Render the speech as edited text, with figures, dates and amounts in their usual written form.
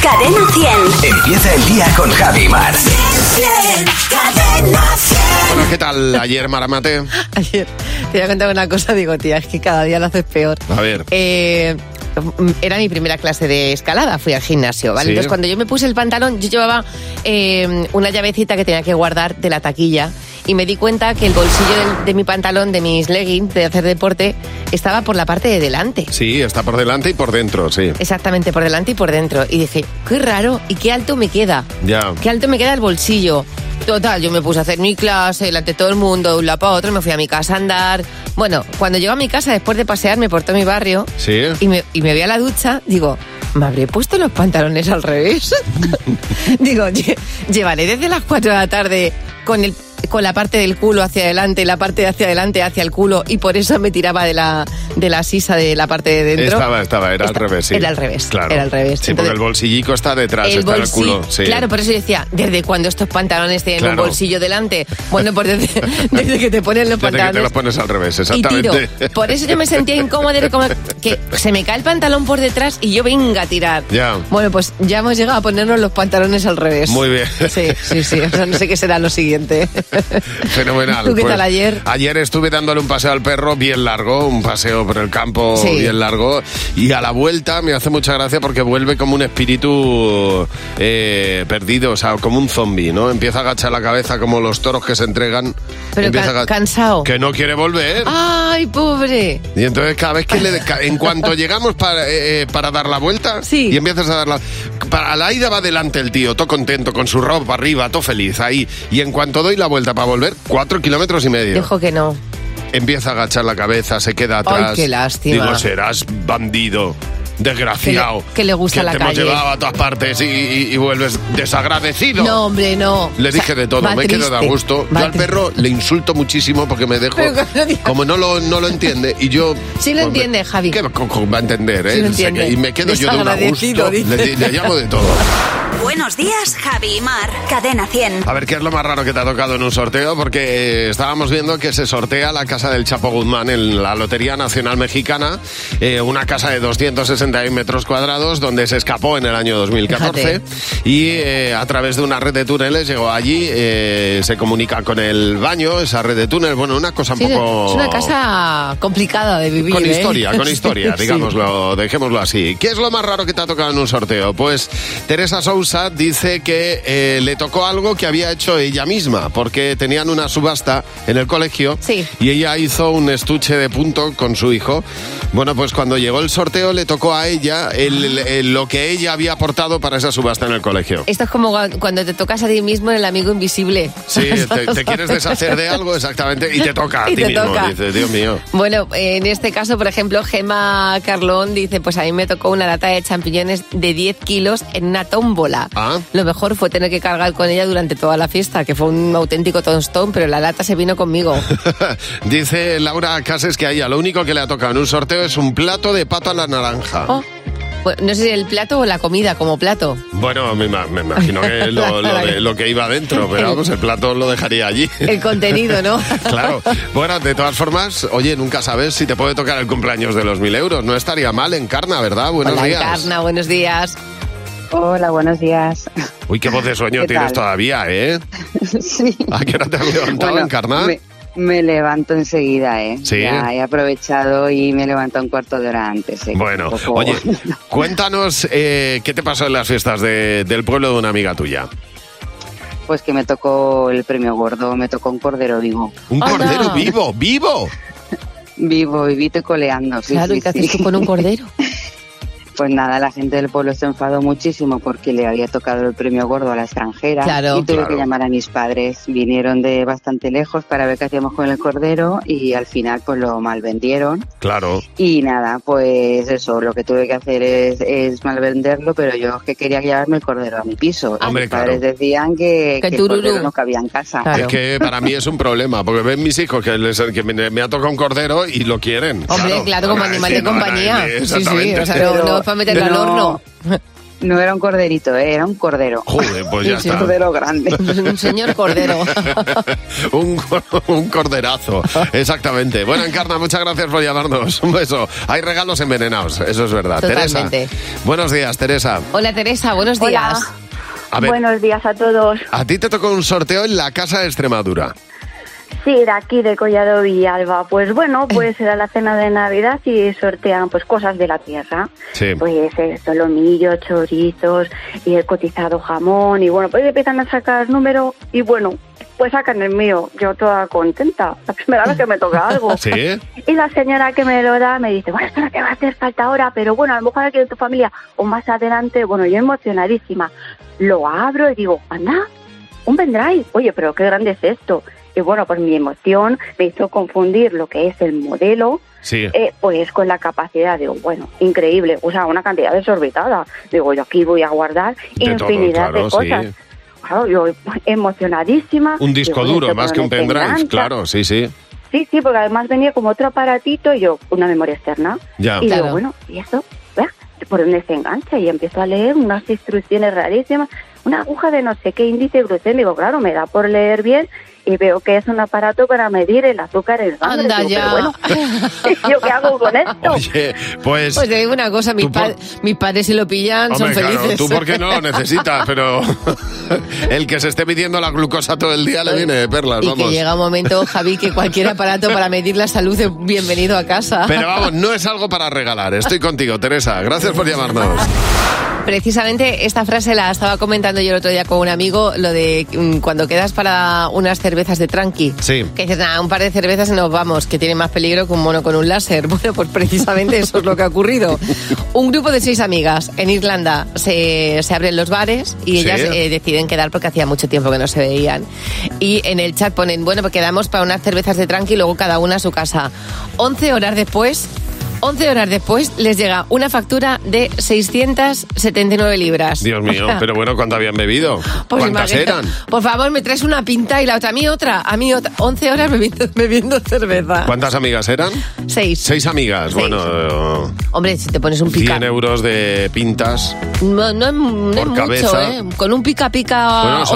Cadena 100. Empieza el día con Javi Mar. Cadena 100. Bueno, ¿qué tal ayer, Maramate? Ayer te voy a contar una cosa, digo, tía, es que cada día lo haces peor. A ver. Era mi primera clase de escalada, fui al gimnasio, ¿vale? Sí. Entonces, cuando yo me puse el pantalón, yo llevaba una llavecita que tenía que guardar de la taquilla y me di cuenta que el bolsillo de mi pantalón, de mis leggings, de hacer deporte, estaba por la parte de delante. Sí, está por delante y por dentro, sí. Exactamente, por delante y por dentro. Y dije, qué raro, ¿y qué alto me queda? Ya. ¿Qué alto me queda el bolsillo? Total, yo me puse a hacer mi clase delante de todo el mundo, de un lado para otro, me fui a mi casa a andar. Bueno, cuando llego a mi casa, después de pasearme por todo mi barrio, Sí. y me voy a la ducha, digo, ¿me habré puesto los pantalones al revés? Digo, llevaré desde las 4 de la tarde con la parte del culo hacia adelante y la parte de hacia adelante hacia el culo, y por eso me tiraba de la sisa de la parte de dentro. Era al revés, sí. Era al revés, Claro. era al revés. Sí, Entonces, porque el bolsillico está detrás, está en el culo. Sí. Claro, por eso yo decía, ¿desde cuándo estos pantalones tienen Claro. un bolsillo delante? Bueno, pues desde que te ponen los Desde que pantalones. te los pones al revés, Y exactamente. tiro. Por eso yo me sentía incómoda, era como que se me cae el pantalón por detrás y yo venga a tirar. Ya. Bueno, pues ya hemos llegado a ponernos los pantalones al revés. Muy bien. Sí. O sea, no sé qué será lo siguiente. Fenomenal. ¿Tú qué tal ayer? Ayer estuve dándole un paseo al perro bien largo, un paseo por el campo Sí. bien largo, y a la vuelta me hace mucha gracia porque vuelve como un espíritu perdido, o sea, como un zombie, ¿no? Empieza a agachar la cabeza como los toros que se entregan. Pero Empieza a cansado. Que no quiere volver. ¡Ay, pobre! Y entonces cada vez que en cuanto llegamos para dar la vuelta, Sí. y empiezas a darla, para la ida va delante el tío, todo contento, con su ropa arriba, todo feliz ahí, y en cuanto doy la vuelta para volver, 4,5 kilómetros. Dijo que no. Empieza a agachar la cabeza, se queda atrás. Ay, qué lástima. Digo, serás bandido, desgraciado. Que le gusta que la te calle. hemos llevado a todas partes y vuelves desagradecido. No, hombre, no. Le O sea, dije de todo, va me quedo de triste, gusto. va Yo al triste. perro le insulto muchísimo porque me dejo... Pero no digas- Como no lo entiende, y yo... Sí lo entiende, Javi. ¿Qué va a entender, Sí lo O sea, entiende. y me quedo yo de un Desagradecido, gusto. dice. Le llamo de todo. Buenos días, Javi y Mar. Cadena 100. A ver, ¿qué es lo más raro que te ha tocado en un sorteo? Porque estábamos viendo que se sortea la casa del Chapo Guzmán en la Lotería Nacional Mexicana, una casa de 261 metros cuadrados donde se escapó en el año 2014. Fíjate. Y a través de una red de túneles llegó allí, se comunica con el baño, esa red de túneles, bueno, una cosa un Sí, poco... es una casa complicada de vivir. Con ¿eh? historia, Sí. digámoslo, dejémoslo así. ¿Qué es lo más raro que te ha tocado en un sorteo? Pues Teresa Sousa dice que le tocó algo que había hecho ella misma, porque tenían una subasta en el colegio. Sí. Y ella hizo un estuche de punto con su hijo. Bueno, pues cuando llegó el sorteo le tocó a ella lo que ella había aportado para esa subasta en el colegio. Esto es como cuando te tocas a ti mismo en el amigo invisible. Sí, te quieres deshacer de algo, exactamente, y te toca a Y ti te mismo. toca. Dices, Dios mío. Bueno, en este caso, por ejemplo, Gemma Carlón dice, pues a mí me tocó una lata de champiñones de 10 kilos en una tómbola. Ah. Lo mejor fue tener que cargar con ella durante toda la fiesta, que fue un auténtico tostón, pero la lata se vino conmigo. Dice Laura Cases que a ella lo único que le ha tocado en un sorteo es un plato de pato a la naranja. Oh, pues, no sé si el plato o la comida como plato. Bueno, me imagino que lo que iba adentro, pero vamos, el plato lo dejaría allí. El contenido, ¿no? Claro. Bueno, de todas formas, oye, nunca sabes si te puede tocar el cumpleaños de los 1.000 euros. No estaría mal, Encarna, ¿verdad? Buenos Hola, días. Encarna, buenos días. Hola, buenos días. Uy, qué voz de sueño ¿Qué tienes tal? todavía, ¿eh? Sí. ¿A qué hora te has levantado, Bueno, Encarna? Me levanto enseguida, ¿eh? Sí. Ya he aprovechado y me levanto un cuarto de hora antes. ¿eh? Bueno, Un poco- oye, cuéntanos qué te pasó en las fiestas del pueblo de una amiga tuya. Pues que me tocó el premio gordo, me tocó un cordero vivo. Un ¡Anda! cordero vivo, vivo. Vivito y coleando, sí, Claro, sí, ¿y qué sí. haces tú con un cordero? Pues nada, la gente del pueblo se enfadó muchísimo porque le había tocado el premio gordo a la extranjera. Claro. Y tuve Claro. que llamar a mis padres. Vinieron de bastante lejos para ver qué hacíamos con el cordero y al final pues lo malvendieron. Claro. Y nada, pues eso, lo que tuve que hacer es malvenderlo, pero yo es que quería llevarme el cordero a mi piso. Y Hombre, mis padres claro. decían que el tururú. cordero no cabía en casa. Claro. Es que para mí es un problema, porque ven mis hijos que me ha tocado un cordero y lo quieren. Hombre, claro, como Van a animal decir, de van a compañía. decir, Sí, sí, exactamente. o sea, no es para meterlo al no. horno. No era un corderito, era un cordero. Joder, pues ya Sí, está. Un cordero grande. Un señor cordero. un corderazo, exactamente. Bueno, Encarna, muchas gracias por llamarnos. Un beso. Hay regalos envenenados, eso es verdad. Totalmente. Teresa. Buenos días, Teresa. Hola Teresa, buenos días. A ver, Buenos días a todos. a ti te tocó un sorteo en la Casa de Extremadura. Sí, de aquí de Collado Villalba. Pues bueno, pues era la cena de Navidad y sortean pues cosas de la tierra. Sí. Pues solomillo, chorizos y el cotizado jamón. Y bueno, pues empiezan a sacar número y bueno, pues sacan el mío. Yo toda contenta. La primera vez que me toca algo. ¿Sí? Y la señora que me lo da me dice, bueno, esto no te va a hacer falta ahora, pero bueno, a lo mejor aquí en tu familia o más adelante. Bueno, yo emocionadísima. Lo abro y digo, anda, un pendrive. Oye, pero qué grande es esto. Y bueno, pues mi emoción me hizo confundir lo que es el modelo, Sí. pues con la capacidad. Digo, bueno, increíble, o sea, una cantidad desorbitada. Digo, yo aquí voy a guardar De todo, infinidad claro, de cosas. sí. Claro, yo emocionadísima. Un disco Digo, duro, esto más por que un donde se pendrive, engancha. claro, sí, sí. Sí, porque además venía como otro aparatito y yo, una memoria externa. Ya. Y Claro. digo, bueno, ¿y eso? ¿Vea? ¿Por dónde se engancha? Y empiezo a leer unas instrucciones rarísimas. Una aguja de no sé qué índice glucémico. Claro, me da por leer bien y veo que es un aparato para medir el azúcar en sangre. Anda Digo, ya. pero bueno, ¿yo qué hago con esto? Oye, pues... Pues te digo una cosa, Tú por- mis padres si lo pillan Hombre, son claro, felices. tú porque no lo necesitas, pero el que se esté midiendo la glucosa todo el día le viene de perlas, Y vamos. que llega un momento, Javi, que cualquier aparato para medir la salud es bienvenido a casa. Pero vamos, no es algo para regalar. Estoy contigo, Teresa. Gracias por llamarnos. Precisamente esta frase la estaba comentando yo el otro día con un amigo, lo de cuando quedas para unas cervezas de tranqui. Sí. Que dices, nada, un par de cervezas y nos vamos, que tiene más peligro que un mono con un láser. Bueno, pues precisamente eso es lo que ha ocurrido. Un grupo de 6 amigas en Irlanda se abren los bares y Sí. ellas deciden quedar porque hacía mucho tiempo que no se veían. Y en el chat ponen, bueno, pues quedamos para unas cervezas de tranqui y luego cada una a su casa. 11 horas después les llega una factura de 679 libras. Dios mío, O sea, pero bueno, ¿cuánto habían bebido? pues ¿Cuántas imagínate, eran? Por favor, me traes una pinta y la otra, a mí otra. 11 horas bebiendo cerveza. ¿Cuántas amigas eran? 6. 6 amigas. 6. Bueno, Hombre, si te pones un 100 pica... euros de pintas. No es por mucho, cabeza. ¿eh? Con un pica Bueno, son